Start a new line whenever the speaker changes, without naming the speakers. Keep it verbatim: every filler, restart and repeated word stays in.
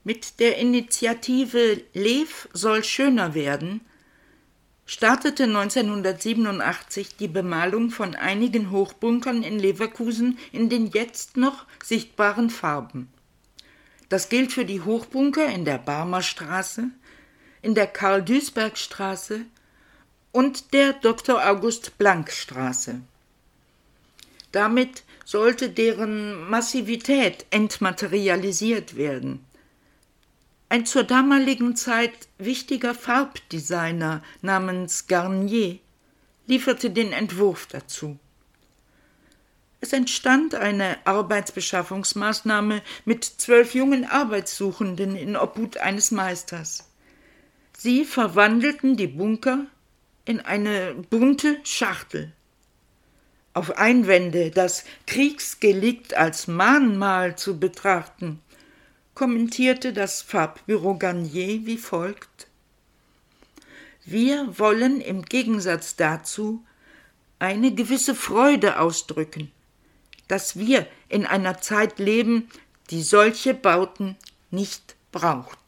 Mit der Initiative Lev soll schöner werden startete neunzehnhundertsiebenundachtzig die Bemalung von einigen Hochbunkern in Leverkusen in den jetzt noch sichtbaren Farben. Das gilt für die Hochbunker in der Barmerstraße, in der Karl-Duisberg-Straße und der Doktor-August-Blank-Straße. Damit sollte deren Massivität entmaterialisiert werden. Ein zur damaligen Zeit wichtiger Farbdesigner namens Garnier lieferte den Entwurf dazu. Es entstand eine Arbeitsbeschaffungsmaßnahme mit zwölf jungen Arbeitssuchenden in Obhut eines Meisters. Sie verwandelten die Bunker in eine bunte Schachtel. Auf Einwände, das Kriegsdelikt als Mahnmal zu betrachten, kommentierte das Farbbüro Garnier wie folgt: Wir wollen im Gegensatz dazu eine gewisse Freude ausdrücken, dass wir in einer Zeit leben, die solche Bauten nicht braucht.